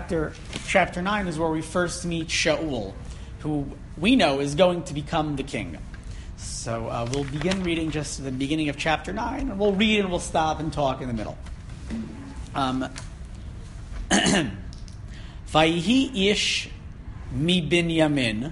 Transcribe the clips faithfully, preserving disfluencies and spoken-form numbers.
chapter chapter nine is where we first meet Shaul, who we know is going to become the king. So uh, we'll begin reading just at the beginning of chapter nine, and we'll read and we'll stop and talk in the middle. Um, Vayihi ish mi binyamin,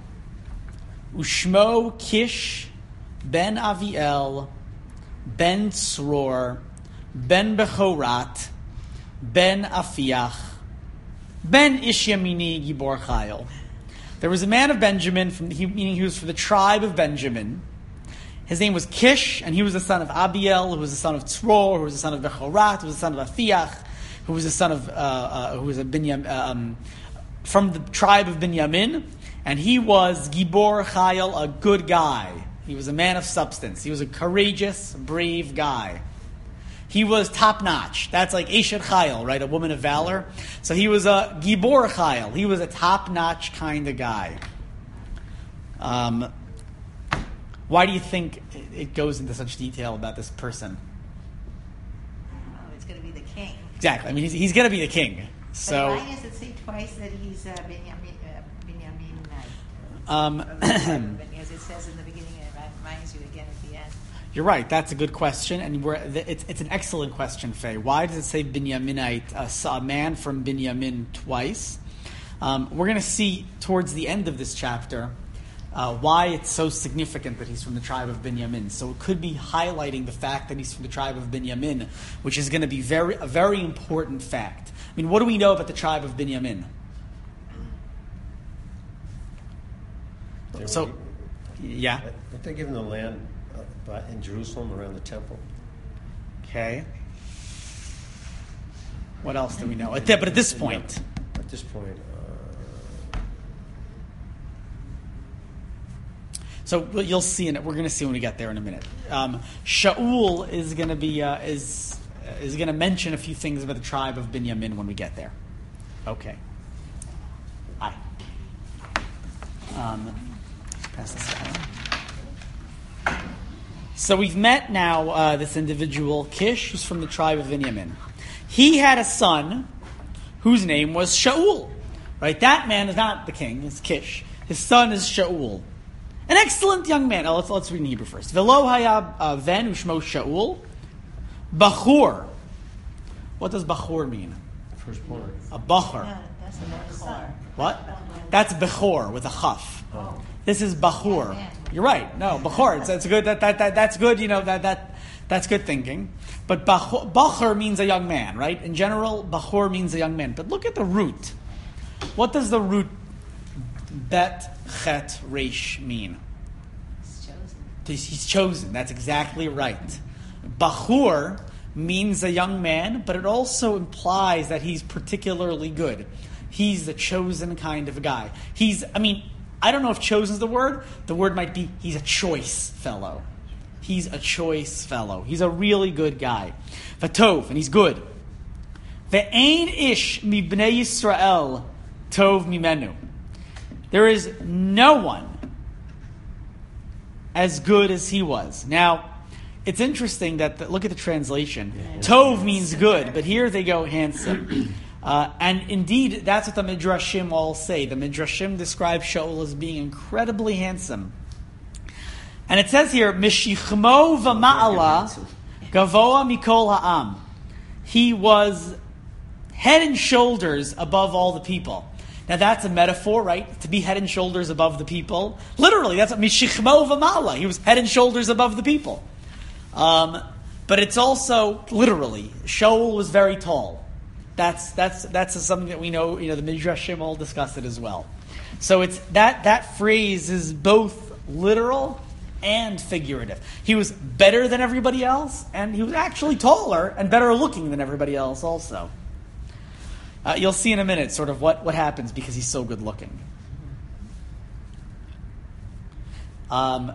ushmo Kish ben Aviel, ben Tzror, ben Bechorat, ben Afiach, ben Ishyamini Gibor Chayil. There was a man of Benjamin, from he, meaning he was from the tribe of Benjamin. His name was Kish, and he was the son of Abiel, who was the son of Tzror, who was the son of Bechorat, who was the son of Afiach, who was the son of uh, uh, who was a Binyam, um, from the tribe of Binyamin, and he was Gibor Chayil, a good guy. He was a man of substance. He was a courageous, brave guy. He was top notch. That's like Eshet Chayil, right? A woman of valor. So he was a Gibor Chayil. He was a top notch kind of guy. Um, why do you think it goes into such detail about this person? Oh, it's going to be the king. Exactly. I mean, he's, he's going to be the king. So. But why does it say twice that he's uh, Binyamin? Uh, Binyamin Um, because it says in the beginning, it reminds you again at the end. You're right. That's a good question, and we're, it's it's an excellent question, Faye. Why does it say Binyaminite, a, a man from Binyamin, twice? Um, we're going to see towards the end of this chapter uh, why it's so significant that he's from the tribe of Binyamin. So it could be highlighting the fact that he's from the tribe of Binyamin, which is going to be very a very important fact. I mean, what do we know about the tribe of Binyamin? So, yeah. Weren't they given the land in Jerusalem around the temple? Okay. What else do we know? At the, but at this point. At this point. Uh... So you'll see in it. We're going to see when we get there in a minute. Um, Shaul is going to be uh, is is going to mention a few things about the tribe of Binyamin when we get there. Okay. Hi. Um, pass this down. So we've met now uh, this individual, Kish, who's from the tribe of Binyamin. He had a son whose name was Shaul. Right? That man is not the king, it's Kish. His son is Shaul. An excellent young man. Oh, let's, let's read in Hebrew first. Velo haya ven ushmo Shaul. Bachur. What does Bachur mean? Firstborn. A Bachur. No, that's the Bechor. What? That's Bechor with a chaf. Oh. This is Bachur. You're right. No, Bachor. It's, it's good. That, that that that's good. You know that that that's good thinking. But Bachur, Bachur means a young man, right? In general, Bachur means a young man. But look at the root. What does the root Bet Chet Resh mean? He's chosen. He's chosen. That's exactly right. Bachur means a young man, but it also implies that he's particularly good. He's the chosen kind of guy. He's, I mean, I don't know if chosen is the word. The word might be he's a choice fellow. He's a choice fellow. He's a really good guy. Vatov, and he's good. Ve'ein ish mi bnei Yisrael tov mimenu. There is no one as good as he was. Now, it's interesting that, the, look at the translation. Yeah. Tov means good, but here they go handsome. Uh, and indeed, that's what the Midrashim all say. The Midrashim describe Shaul as being incredibly handsome. And it says here, Mishichmo v'ma'ala gavoa mikol ha'am. He was head and shoulders above all the people. Now that's a metaphor, right? To be head and shoulders above the people. Literally, that's what Mishichmo v'ma'ala. He was head and shoulders above the people. Um, but it's also, literally, Shaul was very tall. That's that's that's something that we know. You know, the Midrashim all discuss it as well. So it's that that phrase is both literal and figurative. He was better than everybody else, and he was actually taller and better looking than everybody else. Also, uh, you'll see in a minute sort of what, what happens because he's so good looking. Um.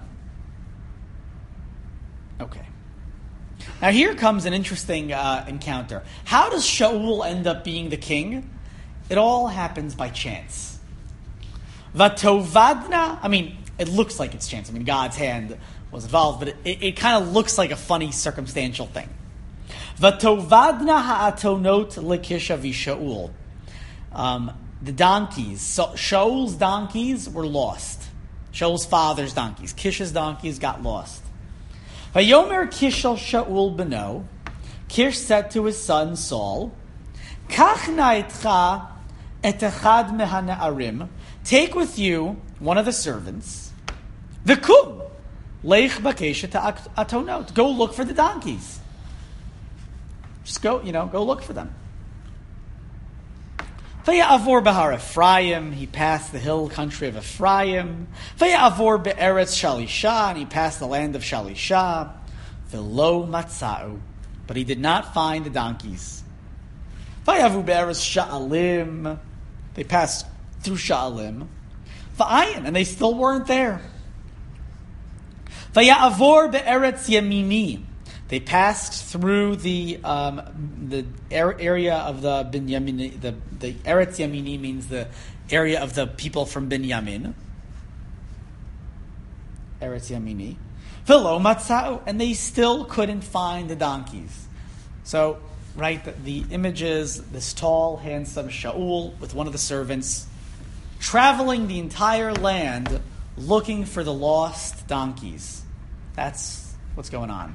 Okay. Now here comes an interesting uh, encounter. How does Shaul end up being the king? It all happens by chance. Vatovadna, I mean, it looks like it's chance. I mean, God's hand was involved, but it, it, it kind of looks like a funny circumstantial thing. Vatovadna ha'atonot lekisha v'Shaul. Um, the donkeys, so Shaul's donkeys were lost. Shaul's father's donkeys, Kish's donkeys got lost. Vayomer Kish al Shaul beno, Kish said to his son Saul, Kach na'itcha et echad mehana'arim, take with you one of the servants, v'kum, leich bakesha atonot, go look for the donkeys. Just go, you know, go look for them. Vaya'avor behar Ephraim, he passed the hill country of Ephraim. Vaya'avor be'eretz Shalisha, and he passed the land of Shalisha. V'lo matza'u, but he did not find the donkeys. Vaya'avu be'eretz Sha'alim, they passed through Sha'alim. Va'ayin, and they still weren't there. Vaya'avor be'eretz Yamini, they passed through the um, the area of the Binyamin. The the Eretz Yamini means the area of the people from Binyamin. Eretz Yamini, Velo matzau, and they still couldn't find the donkeys. So, right, the, the image is this tall, handsome Shaul with one of the servants traveling the entire land looking for the lost donkeys. That's what's going on.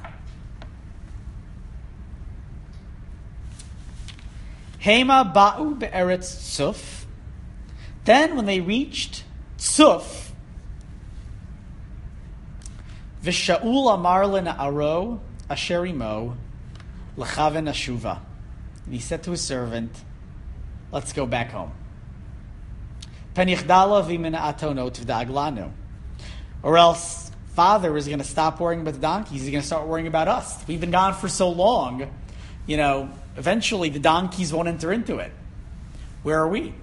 Hema ba'u be'eretz Tzuf. Then when they reached Tzuf, V'Shaul amar lena'aro asher imo l'chaven ashuva. And he said to his servant, let's go back home. Penichdala v'min atonot v'da'aglanu. Or else, father is going to stop worrying about the donkeys. He's going to start worrying about us. We've been gone for so long, you know, eventually the donkeys won't enter into it. Where are we?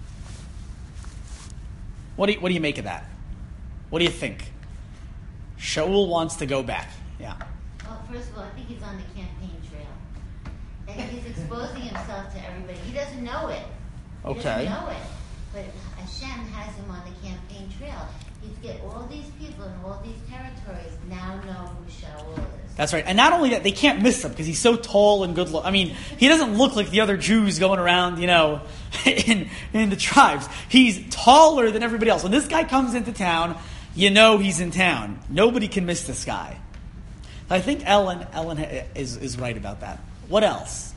What do you, what do you make of that? What do you think? Shaul wants to go back. Yeah. Well, first of all, I think he's on the campaign trail. And he's exposing himself to everybody. He doesn't know it. He Okay. doesn't know it. But Hashem has him on the campaign trail. He's get all these people in all these territories now know who Shaul is. That's right. And not only that, they can't miss him because he's so tall and good look. I mean, he doesn't look like the other Jews going around, you know, in, in the tribes. He's taller than everybody else. When this guy comes into town, you know he's in town. Nobody can miss this guy. I think Ellen Ellen is, is right about that. What else?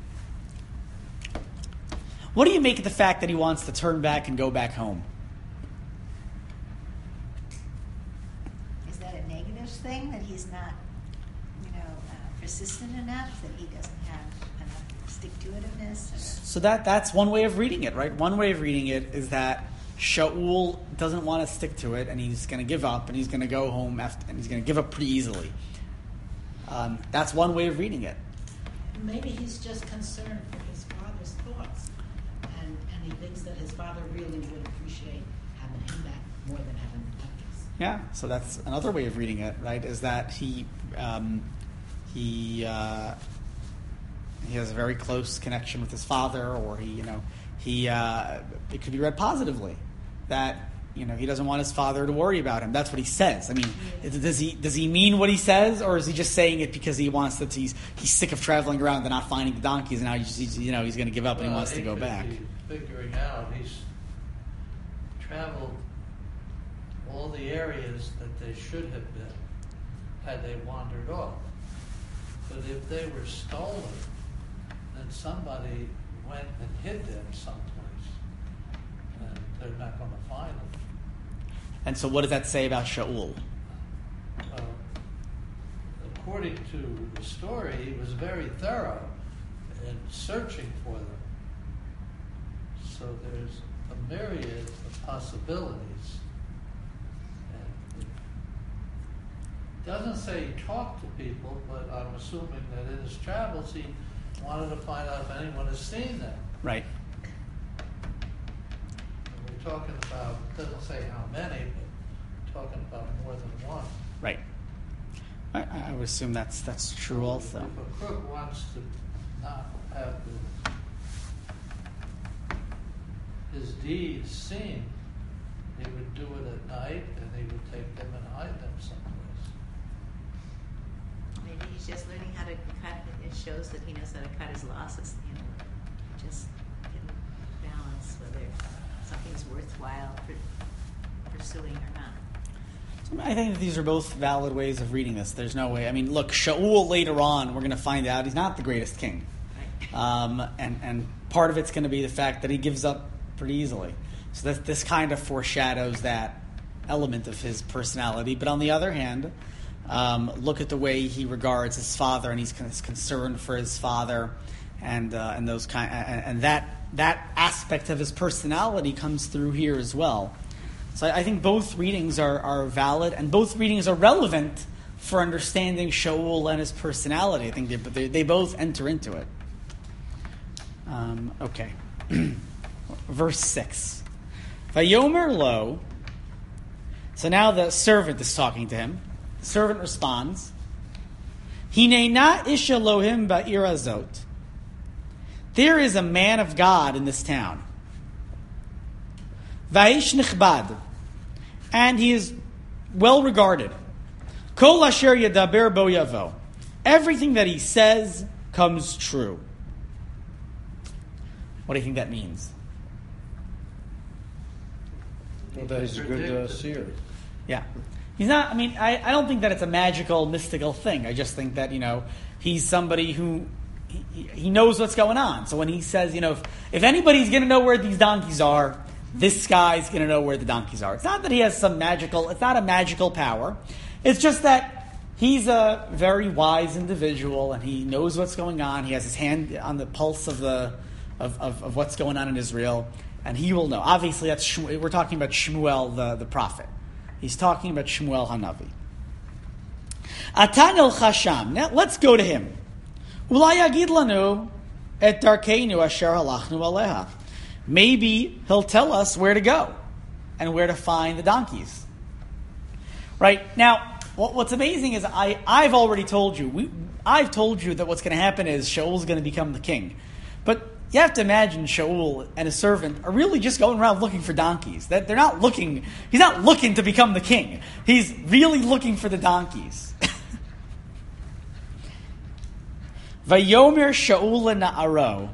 What do you make of the fact that he wants to turn back and go back home? Is that a negative thing, that he's not, you know, uh, persistent enough, that he doesn't have enough stick-to-itiveness? Or... So that that's one way of reading it, right? One way of reading it is that Shaul doesn't want to stick to it, and he's going to give up, and he's going to go home, after, and he's going to give up pretty easily. Um, that's one way of reading it. Maybe he's just concerned for his father's thoughts, and, and he thinks that his father really would appreciate having him back more than having the donkeys. Yeah, so that's another way of reading it, right? Is that he um, he uh, he has a very close connection with his father, or he, you know, he uh, it could be read positively that, you know, he doesn't want his father to worry about him. That's what he says. I mean, yeah. does he does he mean what he says, or is he just saying it because he wants to? He's he's sick of traveling around and not finding the donkeys, and now he's, he's you know he's going to give up well, and he wants he to go could back. Be figuring out he's traveled all the areas that they should have been had they wandered off. But if they were stolen, then somebody went and hid them someplace, and they're not going to find them. And so what does that say about Shaul? Uh, according to the story, he was very thorough in searching for them. So there's a myriad of possibilities. And it doesn't say he talked to people, but I'm assuming that in his travels he wanted to find out if anyone has seen them. Right. And we're talking about, it doesn't say how many, but talking about more than one. Right. I, I would assume that's that's true also. If a crook wants to not have the, his deeds seen, he would do it at night, and he would take them and hide them someplace. Maybe he's just learning how to cut. It shows that he knows how to cut his losses. You know, just getting balance. worthwhile pur- pursuing or not. I think that these are both valid ways of reading this. There's no way. I mean, look, Shaul later on, we're going to find out he's not the greatest king. Right. Um, and, and part of it's going to be the fact that he gives up pretty easily. So that this kind of foreshadows that element of his personality. But on the other hand, um, look at the way he regards his father, and he's con- concerned for his father, and uh, and those kind, and, and that that aspect of his personality comes through here as well. So I, I think both readings are, are valid, and both readings are relevant for understanding Shaul and his personality. I think they they, they both enter into it. Um, okay, verse six. Vayomer lo. So now the servant is talking to him. The servant responds, Hinei na ish Elohim ba'ir azot. There is a man of God in this town. Va'ish nichbad. And he is well regarded. Kol asher yadaber bo yavo. Everything that he says comes true. What do you think that means? Well, that he's a good uh, seer. Yeah. He's not, I mean, I, I don't think that it's a magical, mystical thing. I just think that, you know, he's somebody who, he, he knows what's going on. So when he says, you know, if, if anybody's going to know where these donkeys are, this guy's going to know where the donkeys are. It's not that he has some magical, it's not a magical power. It's just that he's a very wise individual and he knows what's going on. He has his hand on the pulse of the, of, of, of what's going on in Israel. And he will know. Obviously, that's Shmuel, we're talking about Shmuel, the, the prophet. He's talking about Shmuel Hanavi. Atan el Chasham. Now, let's go to him. Ulay yagid lanu et darkeinu asher halachnu aleha. Maybe he'll tell us where to go and where to find the donkeys. Right? Now, what, what's amazing is I, I've already told you. We, I've told you that what's going to happen is Shaul's going to become the king. But you have to imagine Shaul and his servant are really just going around looking for donkeys. That they're not looking. He's not looking to become the king. He's really looking for the donkeys. Vayomer Shaul na'aro.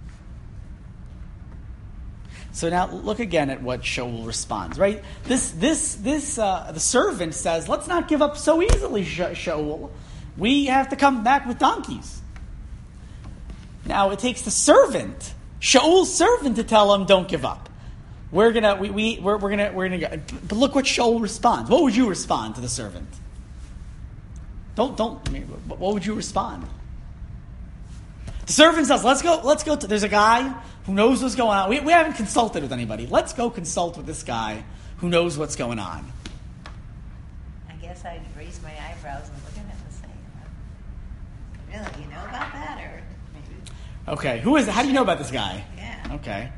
So now look again at what Shaul responds. Right? This this this uh, the servant says, "Let's not give up so easily, Sha- Shaul. We have to come back with donkeys." Now it takes the servant, Shaul's servant, to tell him, "Don't give up. We're gonna, we, we, we're, we're gonna, we're gonna go." But look what Shaul responds. What would you respond to the servant? Don't, don't. I mean, what would you respond? The servant says, "Let's go. Let's go. To, there's a guy who knows what's going on. We, we haven't consulted with anybody. Let's go consult with this guy who knows what's going on." I guess I'd raise my eyebrows and look at him and say, "Really, you know about that?" Or maybe, Okay, who is it? How do you know about this guy? yeah. Okay,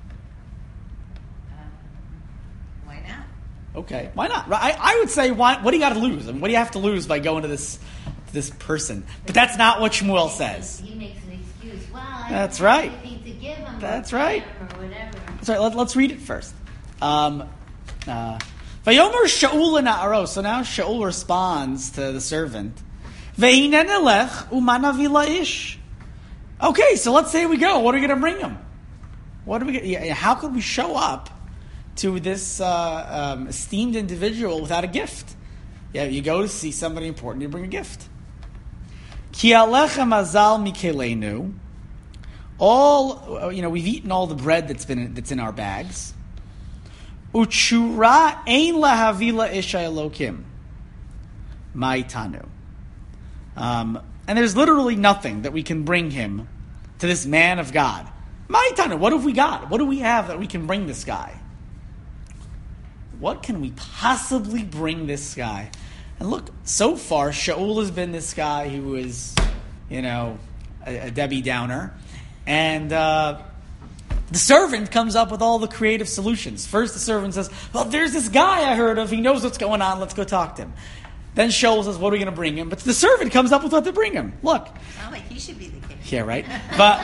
Um, why not? okay, why not? I, I would say, why, what do you got to lose? I mean, what do you have to lose by going to this to this person? But that's not what Shmuel says. He makes an excuse. Well, I That's don't have right. anything to give him. That's or right. Or whatever. Sorry, let, let's read it first. Um, uh, Vayomer Shaul na'aro. So now Shaul responds to the servant. Ve'inen elech umanavi la'ish. Okay, so let's say we go. What are we going to bring him? What are we? Gonna, how could we show up to this uh, um, esteemed individual without a gift? Yeah, you go to see somebody important, you bring a gift. Ki alecha mazal mikelenu. All, you know, we've eaten all the bread that's been that's in our bags. Uchura ein lahavila isha elokim. Ma'itanu. Um, and there's literally nothing that we can bring him to this man of God. Ma'itanu. What have we got? What do we have that we can bring this guy? What can we possibly bring this guy? And look, so far, Shaul has been this guy who is, you know, a, a Debbie Downer. And uh, the servant comes up with all the creative solutions. First, the servant says, well, there's this guy I heard of. He knows what's going on. Let's go talk to him. Then Shaul says, what are we going to bring him? But the servant comes up with what to bring him. Look. Sound like he should be the king. Yeah, right? But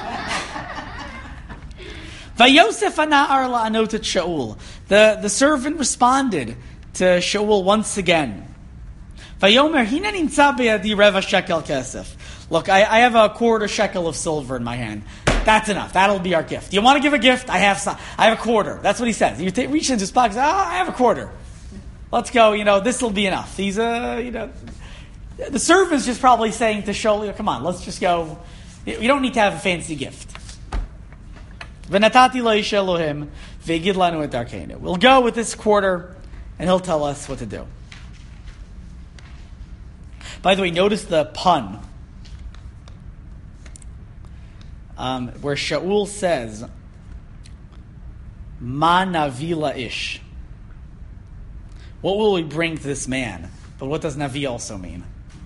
Vayosef ana'ar la'anot et Shaul. The the servant responded to Shaul once again. Vayomer hina nimtza be'adi reva shekel kesef. Look, I, I have a quarter shekel of silver in my hand. That's enough. That'll be our gift. You want to give a gift? I have some, I have a quarter. That's what he says. You t- reach into his pocket. Oh, I have a quarter. Let's go. You know, this will be enough. He's a, uh, you know, the servant's just probably saying to Shaul, come on, let's just go. You don't need to have a fancy gift. V'natati la'ish Elohim v'yigid lanu et darkeinu. We'll go with this quarter, and he'll tell us what to do. By the way, notice the pun. Um, where Shaul says, Ma navi la'ish. What will we bring to this man? But what does navi also mean?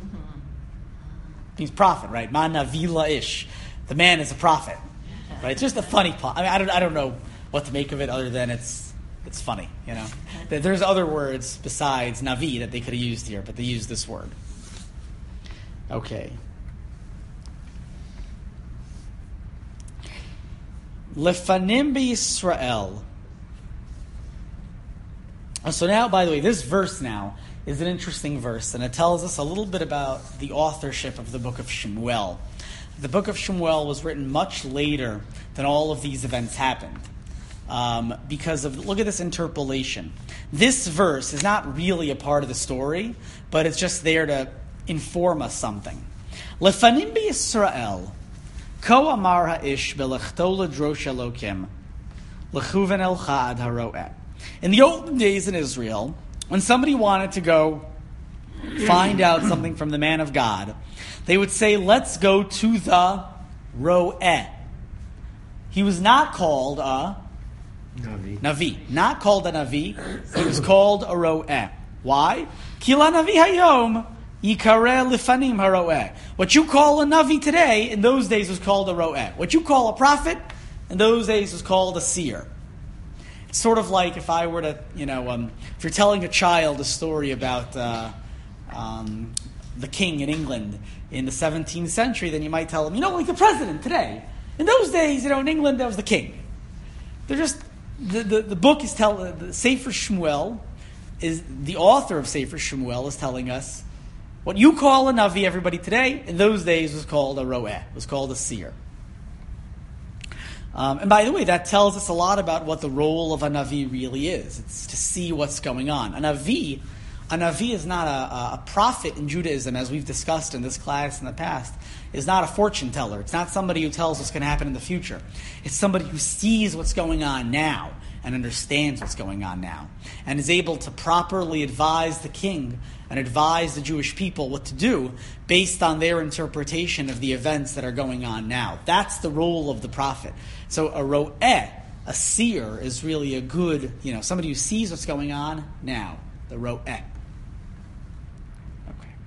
It means prophet, right? Ma navi la'ish. The man is a prophet. Right? It's just a funny pun. I mean, I don't, I don't know what to make of it other than it's it's funny, you know. There's other words besides navi that they could have used here, but they used this word. Okay. Lefanim b'Yisrael. So now, by the way, this verse now is an interesting verse, and it tells us a little bit about the authorship of the book of Shemuel. The book of Shemuel was written much later than all of these events happened. Um, because of, look at this interpolation. This verse is not really a part of the story, but it's just there to inform us something. Lefanim b'Yisrael, ko amar ha'ish belechto ledrosh Elokim, lechuven elcha ad haro'eh. In the olden days in Israel, when somebody wanted to go find out something from the man of God, they would say, let's go to the Ro'eh. He was not called a Navi. Navi. Not called a Navi. He was called a Ro'eh. Why? Kila Navi hayom yikare lifanim haro'eh. What you call a Navi today, in those days was called a Ro'eh. What you call a prophet, in those days was called a seer. It's sort of like if I were to, you know, um, if you're telling a child a story about uh, um, the king in England in the seventeenth century, then you might tell them, you know, like the president today. In those days, you know, in England, that was the king. They're just, the, the, the book is telling, the Sefer Shmuel, is the author of Sefer Shmuel is telling us, what you call a Navi, everybody today, in those days was called a Ro'eh, was called a seer. Um, and by the way, that tells us a lot about what the role of a Navi really is. It's to see what's going on. A Navi, a Navi is not a, a prophet in Judaism, as we've discussed in this class in the past, is not a fortune teller. It's not somebody who tells what's going to happen in the future. It's somebody who sees what's going on now and understands what's going on now and is able to properly advise the king and advise the Jewish people what to do based on their interpretation of the events that are going on now. That's the role of the prophet. So a ro'eh, a seer, is really a good, you know, somebody who sees what's going on now. The ro'eh. Okay.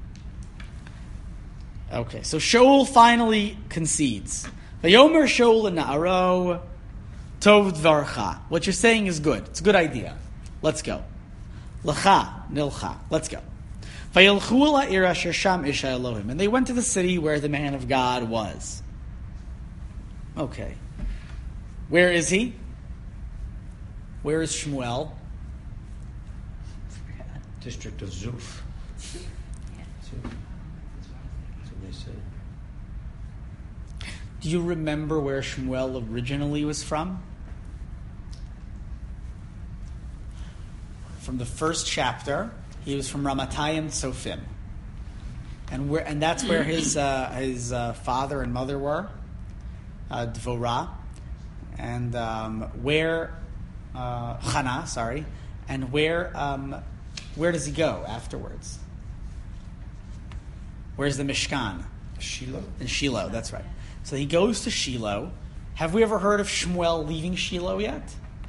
Okay, so Shaul finally concedes. Vayomer Shaul na'aro tov dvarcha. What you're saying is good. It's a good idea. Let's go. L'cha nilcha. Let's go. Vayilchu la'ir asher sham isha Elohim. And they went to the city where the man of God was. Okay. Where is he? Where is Shmuel? District of Zuf. That's what they say. Do you remember where Shmuel originally was from? From the first chapter, he was from Ramatayim Sofim, and where and that's where his uh, his uh, father and mother were, uh, Dvorah, and um, where uh, Chana, sorry, and where um, where does he go afterwards? Where's the Mishkan? Shiloh. In Shiloh, that's right. So he goes to Shiloh. Have we ever heard of Shmuel leaving Shiloh yet?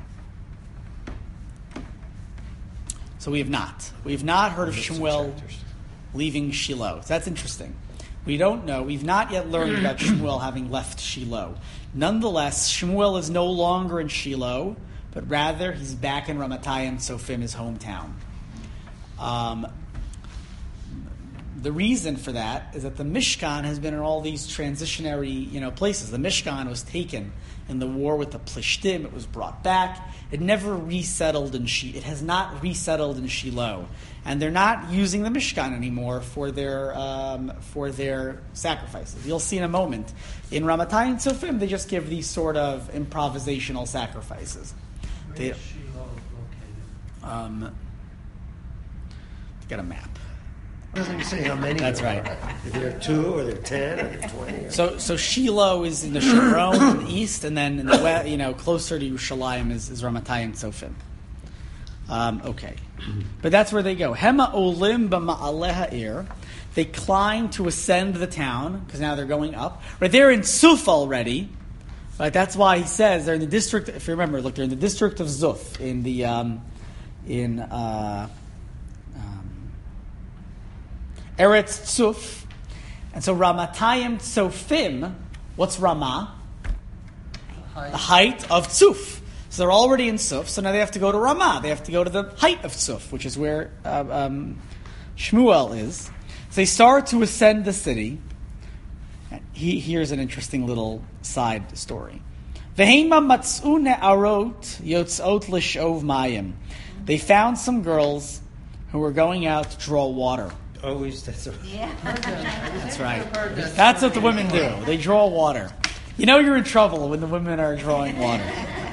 So we have not. We have not heard of Shmuel leaving Shiloh. So that's interesting. We don't know. We've not yet learned about Shmuel having left Shiloh. Nonetheless, Shmuel is no longer in Shiloh, but rather he's back in Ramatayim Sofim, his hometown. Um, the reason for that is that the Mishkan has been in all these transitionary, you know, places. The Mishkan was taken in the war with the Plishtim. It was brought back. It never resettled in Shi. It has not resettled in Shiloh, and they're not using the Mishkan anymore for their um, for their sacrifices. You'll see in a moment in Ramatayim Tzofim they just give these sort of improvisational sacrifices. Where They, is Shiloh located? um, get a map. Doesn't say how many. That's there right. are. If there are two, or there are ten, or there are twenty. Or... So, so Shiloh is in the Sharon in the east, and then in the west, you know, closer to Yerushalayim is, is Ramatayim Tzofim. Um, okay, but that's where they go. Hema olim b'ma'aleh ha'ir. They climb to ascend the town because now they're going up. Right, they're in Suf already. Right, that's why he says they're in the district. If you remember, look, they're in the district of Zuf in the um, in. Uh, Eretz Tzuf, and so Ramatayim Tzofim, what's Ramah? Height. The height of Tzuf. So they're already in Tzuf, so now they have to go to Ramah. They have to go to the height of Tzuf, which is where uh, um, Shmuel is. So they start to ascend the city. He, here's an interesting little side story. Vehema matz'u ne'arot yotzot l'shov mayim. They found some girls who were going out to draw water. Always, that's a... Yeah. That's right. That's what the women do. They draw water. You know you're in trouble when the women are drawing water.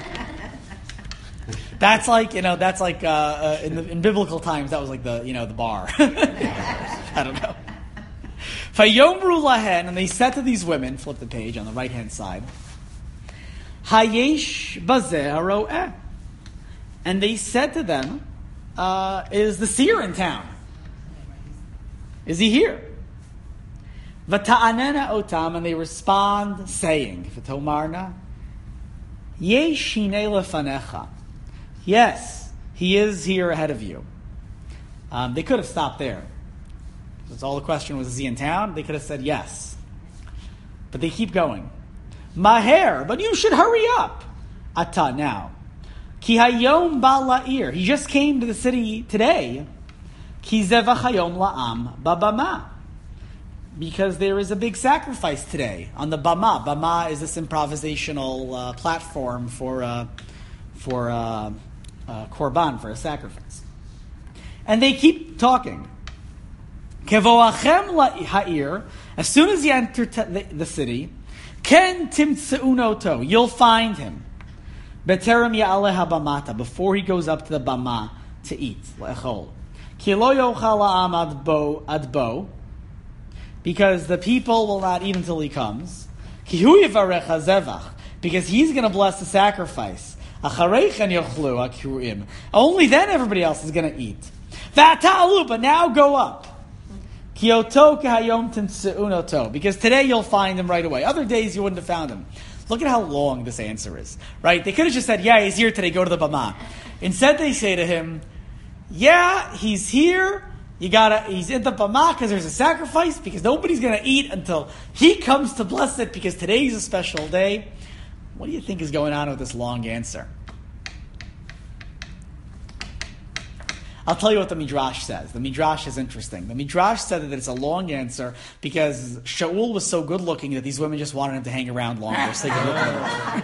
That's like, you know, that's like uh, uh, in, the, in biblical times, that was like the, you know, the bar. I don't know. Vayomru lahen, and they said to these women, flip the page on the right-hand side, Hayesh bazeh haro'eh. And they said to them, uh, is the seer in town? Is he here? Vata'anena otam, and they respond saying, V'tomarna, Yeshine lefanecha. Yes, he is here ahead of you. Um, they could have stopped there. That's all the question was, is he in town? They could have said yes. But they keep going. Maher, but you should hurry up. Ata, now. Ki hayom ba'la'ir. He just came to the city today. Ki zevachayom la'am babama. Because there is a big sacrifice today on the bama. Bama is this improvisational uh, platform for uh, for uh, uh, korban, for a sacrifice. And they keep talking. Kevoachem ha'ir. As soon as you enter t- the, the city, ken timtseunoto. You'll find him. Beterem ya'aleh habamata. Before he goes up to the bama to eat. Le'echol. Ki lo yochal ha'am adbo adbo. Because the people will not eat until he comes. Ki hu yivarech hazevach. Because he's going to bless the sacrifice. Achareichen yochlu hakruim. Only then everybody else is going to eat. V'ata'alu, but now go up. Ki oto kahayom tinseunoto. Because today you'll find him right away. Other days you wouldn't have found him. Look at how long this answer is. Right? They could have just said, yeah, he's here today, go to the bama. Instead they say to him, yeah, he's here. You gotta, he's in the bama because there's a sacrifice, because nobody's gonna eat until he comes to bless it, because today's a special day. What do you think is going on with this long answer? I'll tell you what the Midrash says. The Midrash is interesting. The Midrash said that it's a long answer because Shaul was so good looking that these women just wanted him to hang around longer so they could look at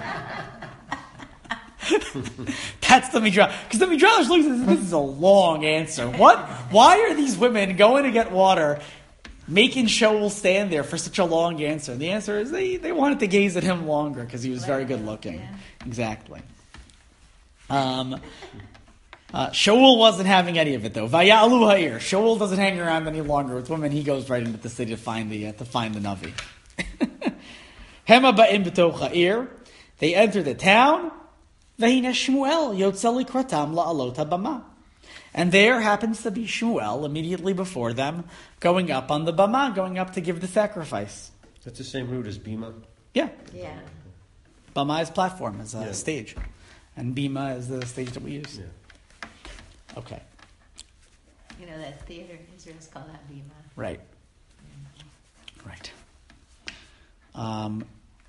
him. That's the Midrash. Because the Midrash looks at this, this is a long answer. What? Why are these women going to get water, making Shaul stand there for such a long answer? And the answer is they, they wanted to gaze at him longer because he was very good looking. Yeah. Exactly. Um, uh, Shaul wasn't having any of it though. Vaya'alu ha'ir. Shaul doesn't hang around any longer with women. He goes right into the city to find the uh, to find the Navi. Hema ba'im b'toch ha'ir. They enter the town. V'hine Shmuel yotzeli kratam la'alot habama. And there happens to be Shmuel immediately before them, going up on the bama, going up to give the sacrifice. That's the same route as Bima. Yeah. Yeah. Bama is platform, is a Yeah. stage. And bima is the stage that we use. Yeah. Okay. You know that theater in Israel is called Habima. Right. Right. Um,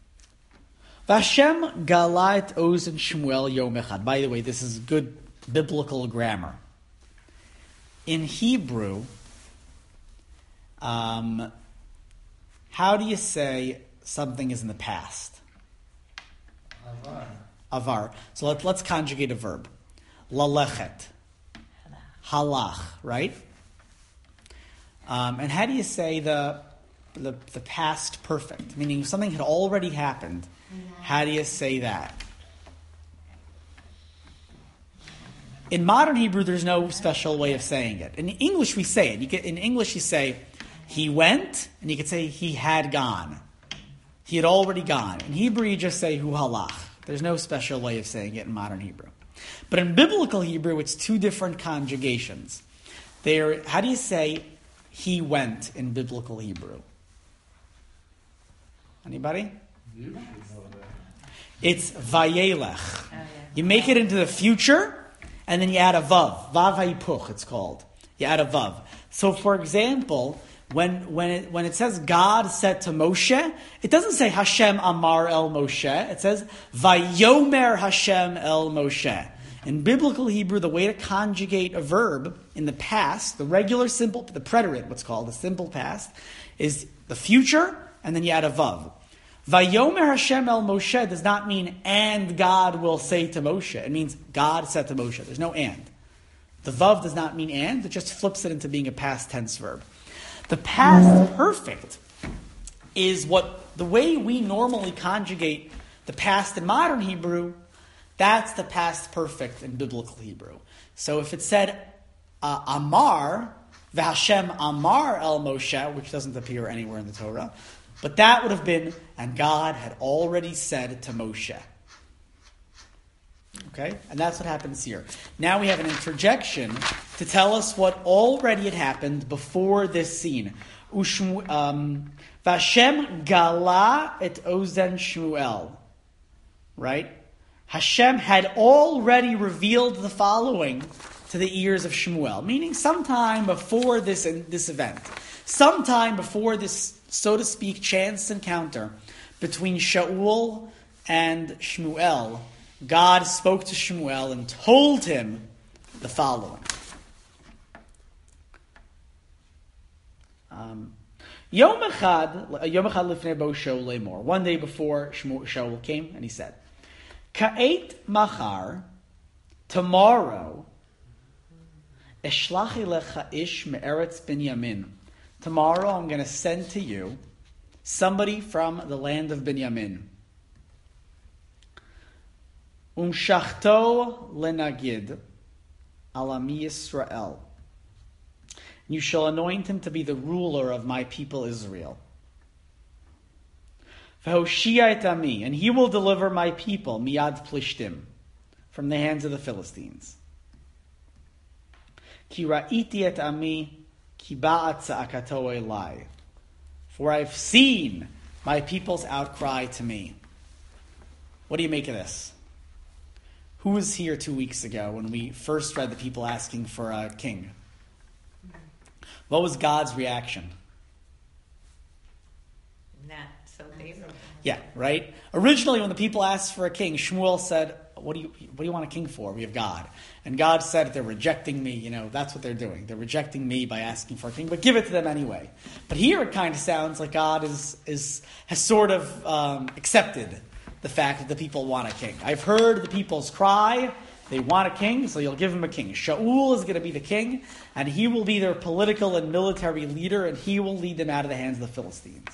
Vashem galat ozen Shmuel yom echad. By the way, this is good biblical grammar. In Hebrew, Um, how do you say something is in the past? Avar. Avar. So let, let's conjugate a verb. Lalechet. Halach, right? Um, and how do you say the, the the past perfect? Meaning something had already happened. How do you say that? In modern Hebrew, there's no special way of saying it. In English, we say it. You get, in English, you say, he went, and you could say, he had gone. He had already gone. In Hebrew, you just say, hu halach. There's no special way of saying it in modern Hebrew. But in biblical Hebrew, it's two different conjugations. They're, how do you say, he went in biblical Hebrew? Anybody? It's vayelech. Oh, yeah. You make it into the future, and then you add a vav. Vav hayipuch, it's called. You add a vav. So, for example, when when it, when it says God said to Moshe, it doesn't say Hashem amar el Moshe. It says vayomer Hashem el Moshe. In biblical Hebrew, the way to conjugate a verb in the past, the regular simple, the preterite, what's called the simple past, is the future, and then you add a vav. Vayomer Hashem el Moshe does not mean and God will say to Moshe. It means God said to Moshe. There's no and. The vav does not mean and. It just flips it into being a past tense verb. The past perfect is what the way we normally conjugate the past in modern Hebrew. That's the past perfect in biblical Hebrew. So if it said uh, Amar, V'Hashem Amar el Moshe, which doesn't appear anywhere in the Torah, but that would have been, and God had already said to Moshe. Okay? And that's what happens here. Now we have an interjection to tell us what already had happened before this scene. Ushmu, um, V'Hashem gala et ozen Shmuel. Right? Hashem had already revealed the following to the ears of Shmuel, meaning sometime before this this event, sometime before this, so to speak, chance encounter between Shaul and Shmuel, God spoke to Shmuel and told him the following. Um, Yom Echad, Yom Echad lifnei bo Shaul lemor. One day before Shaul came, and he said, Ka'et machar, tomorrow, eshlachi lecha ish me'eretz Binyamin. Tomorrow I'm going to send to you somebody from the land of Binyamin. Umshachto lenagid alami Yisrael. You shall anoint him to be the ruler of my people Israel. V'hoshia et ami, and he will deliver my people, miyad plishtim, from the hands of the Philistines. Ki ra'iti et ami, ki ba'at za'akato elai. For I've seen my people's outcry to me. What do you make of this? Who was here two weeks ago when we first read the people asking for a king? What was God's reaction? Not so favorable. Yeah, right? Originally, when the people asked for a king, Shmuel said, what do you what do you want a king for? We have God. And God said, they're rejecting me. You know, that's what they're doing. They're rejecting me by asking for a king, but give it to them anyway. But here it kind of sounds like God is is has sort of um, accepted the fact that the people want a king. I've heard the people's cry. They want a king, so you'll give him a king. Shaul is going to be the king, and he will be their political and military leader, and he will lead them out of the hands of the Philistines.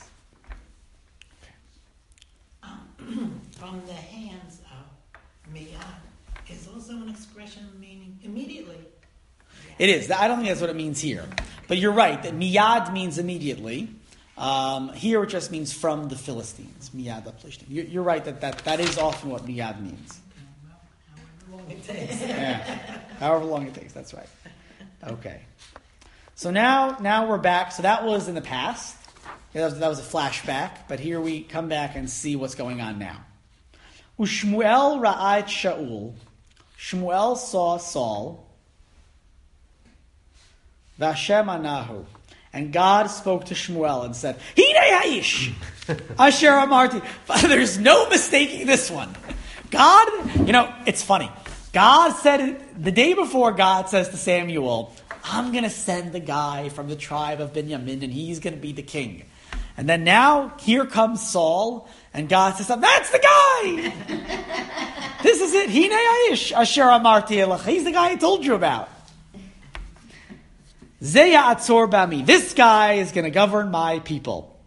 Um, from the hands of miyad is also an expression meaning immediately. It is. I don't think that's what it means here. But you're right, that miyad means immediately. Um, here it just means from the Philistines. Miyad aplishtim. You're, you're right that, that that is often what miyad means. However long it takes. Yeah. However long it takes, that's right. Okay. So now now we're back. So that was in the past. Yeah, that, was, that was a flashback. But here we come back and see what's going on now. Ushmuel ra'at Shaul. Shmuel saw Saul. Vashem anahu. And God spoke to Shmuel and said, Hine ha'ish, asher amarti. There's no mistaking this one. God, you know, it's funny. God said, the day before God says to Samuel, I'm going to send the guy from the tribe of Benjamin, and he's going to be the king. And then now, here comes Saul, and God says, that's the guy! This is it. Hine Aish asher amarti elach. He's the guy I told you about. Zeya atzor bami. This guy is going to govern my people.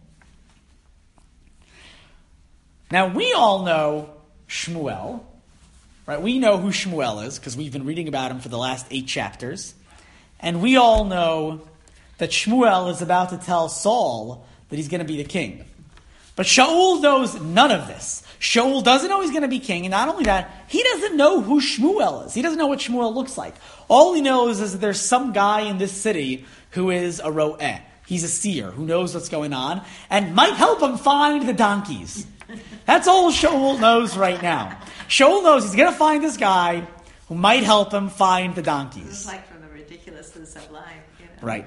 Now, we all know Shmuel, right? We know who Shmuel is, because we've been reading about him for the last eight chapters. And we all know that Shmuel is about to tell Saul that he's going to be the king. But Shaul knows none of this. Shaul doesn't know he's going to be king, and not only that, he doesn't know who Shmuel is. He doesn't know what Shmuel looks like. All he knows is that there's some guy in this city who is a ro'eh. He's a seer who knows what's going on and might help him find the donkeys. That's all Shaul knows right now. Shaul knows he's going to find this guy who might help him find the donkeys. This is like from the ridiculous to the sublime. You know? Right.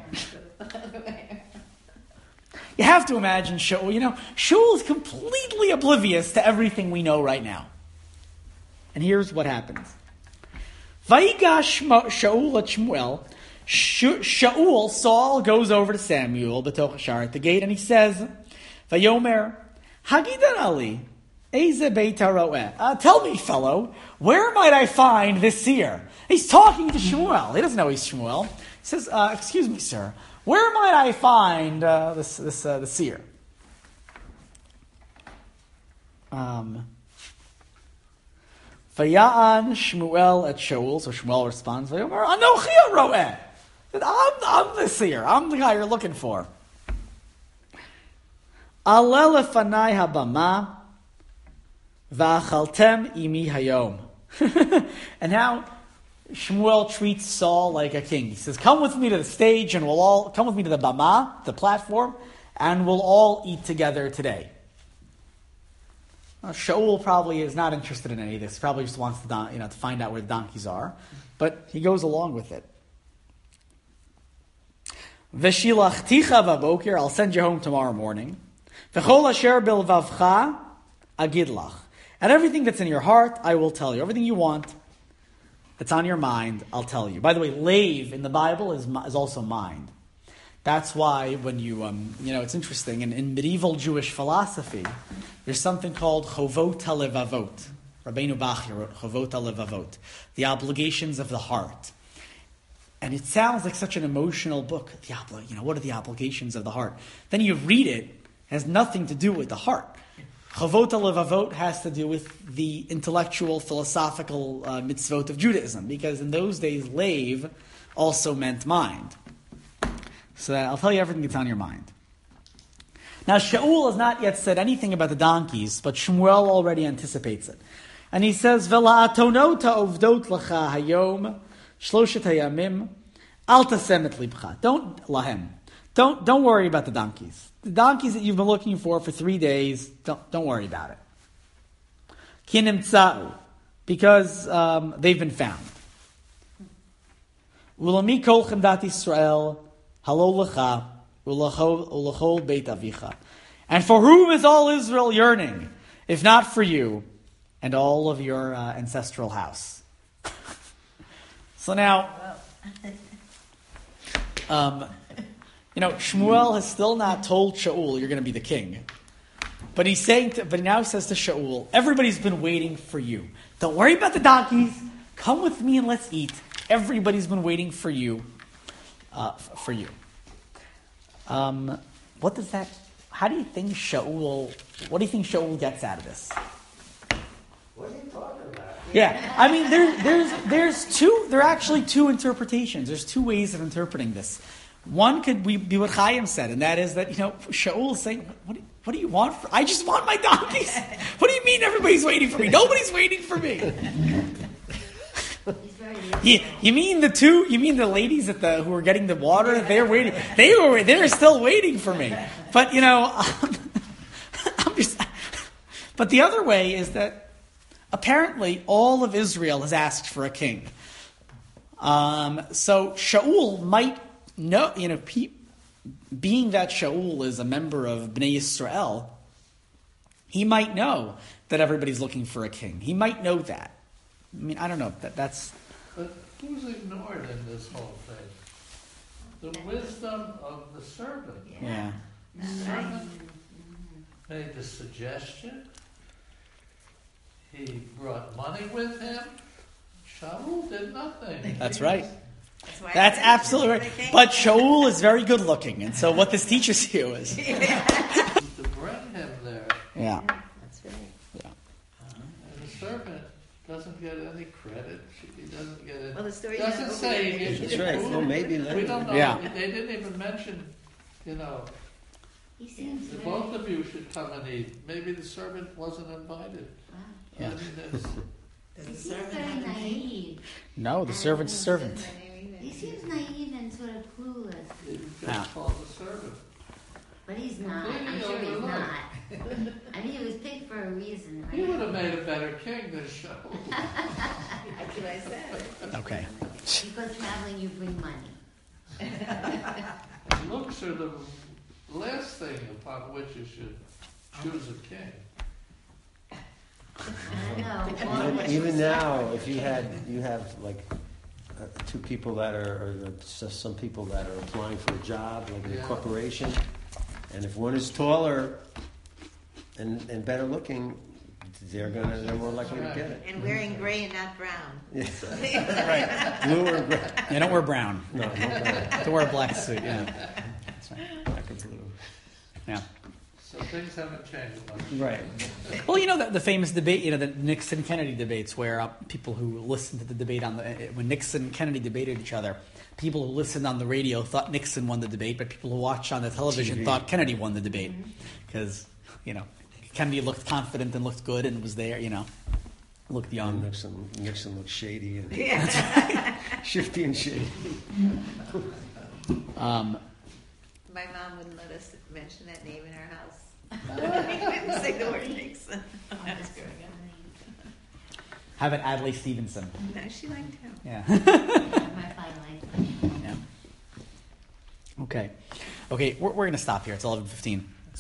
You have to imagine Shaul. You know, Shaul is completely oblivious to everything we know right now. And here's what happens. Vayigash Shaul at Shmuel. Shaul, Saul, goes over to Samuel, b'toch hashar, at the gate, and he says, Vayomer, Hagidan Ali, Eze beit haroeh. Uh, tell me, fellow, where might I find this seer? He's talking to Shmuel. He doesn't know he's Shmuel. He says, uh, excuse me, sir, where might I find uh, this, this uh, the seer? Um, Vaya'an Shmuel at Shaul. So Shmuel responds, Vayomer, Anochi haroeh. I'm, I'm the seer. I'm the guy you're looking for. Aleh lefanai habama v'achaltem imi hayom. And now Shmuel treats Saul like a king. He says, come with me to the stage and we'll all, come with me to the bama, the platform, and we'll all eat together today. Well, Shaul probably is not interested in any of this. He probably just wants to, don- you know, to find out where the donkeys are. But he goes along with it. V'shilachticha v'abokir, I'll send you home tomorrow morning. V'chol asher bilvavcha agidlach. And everything that's in your heart, I will tell you. Everything you want, that's on your mind, I'll tell you. By the way, lave in the Bible is is also mind. That's why when you, um, you know, it's interesting. In, in medieval Jewish philosophy, there's something called chovot halevavot. Rabbeinu Bachya wrote chovot halevavot, the obligations of the heart. And it sounds like such an emotional book. The obli- you know, what are the obligations of the heart? Then you read it, it has nothing to do with the heart. Chavot levavot has to do with the intellectual, philosophical uh, mitzvot of Judaism, because in those days, lave also meant mind. So I'll tell you everything that's on your mind. Now, Shaul has not yet said anything about the donkeys, but Shmuel already anticipates it. And he says, V'la'atonot ha'ovdot l'cha hayom shloshet hayamim al tasem et libcha. Don't lahem. Don't don't worry about the donkeys. The donkeys that you've been looking for for three days, don't don't worry about it. Ki nimtza'u, because um, they've been found. Ulami kol chemdat Yisrael halo lecha ulachol beit avicha. And for whom is all Israel yearning, if not for you and all of your uh, ancestral house? So now, um, you know, Shmuel has still not told Shaul, you're going to be the king. But he's saying, to, but now he says to Shaul, everybody's been waiting for you. Don't worry about the donkeys. Come with me and let's eat. Everybody's been waiting for you. Uh, f- for you. Um, what does that? How do you think Shaul? What do you think Shaul gets out of this? What are you talking about? Yeah, I mean, there, there's there's two. There are actually two interpretations. There's two ways of interpreting this. One could be, be what Chaim said, and that is that, you know, Shaul is saying, "What, what do you want? For, I just want my donkeys. What do you mean everybody's waiting for me? Nobody's waiting for me." You, you mean the two? You mean the ladies at the who were getting the water? They're waiting. They were. They're still waiting for me. But you know, um, I'm just. But the other way is that apparently all of Israel has asked for a king. Um, so Shaul might know. You know, pe- being that Shaul is a member of Bnei Yisrael, he might know that everybody's looking for a king. He might know that. I mean, I don't know. That that's. But who's ignored in this whole thing? the wisdom of the servant. Yeah. The servant made the suggestion. He brought money with him. Shaul did nothing. That's right. That's, why I That's said absolutely they right. came. But Shaul is very good looking, and so what this teaches you is, To bring him there. yeah, That's right. yeah. And the servant doesn't get any credit. He doesn't get it. Well, the story doesn't doesn't say open he it. gets That's right. food. Well, maybe We later. don't know. Yeah. They didn't even mention, you know, He seems the very. both of you should come and eat. Maybe the servant wasn't invited. Wow. Yeah. I mean, it's, Does He the seems servant very have a name? naive. No, the servant's servant. He seems naive and sort of clueless, it's Yeah. just called the servant. but he's not. I'm Completely sure he's overlooked. not. I mean, he was picked for a reason, He would right? have made a better king than Shaul. That's what I said. Okay. Because traveling, you bring money. Looks are the last thing upon which you should choose a king. I know. all Even, what even was- now, if you had, you have like uh, two people that are, or just some people that are applying for a job, like in a Yeah. corporation, and if one is taller and, and better looking, they're gonna, they're more likely to get it. And wearing gray and not brown. Right. Blue or gray? Yeah, don't wear brown. No, no better. Don't wear a black suit. Yeah. That's right. Black or blue. Yeah. So things haven't changed much. Right. Well, you know the, the famous debate, you know, the Nixon Kennedy debates, where uh, people who listened to the debate on the when Nixon and Kennedy debated each other, people who listened on the radio thought Nixon won the debate, but people who watched on the television T V. thought Kennedy won the debate because you know Kennedy looked confident and looked good and was there, you know, looked And young. Nixon, Nixon looks shady and shifty and shady. Um, My mom wouldn't let us mention that name in our house. We couldn't say the word Nixon. That's growing up. how about Adlai Stevenson? No, she liked him. Yeah. My final language. Yeah. Okay. Okay, we're, we're going to stop here. It's eleven fifteen.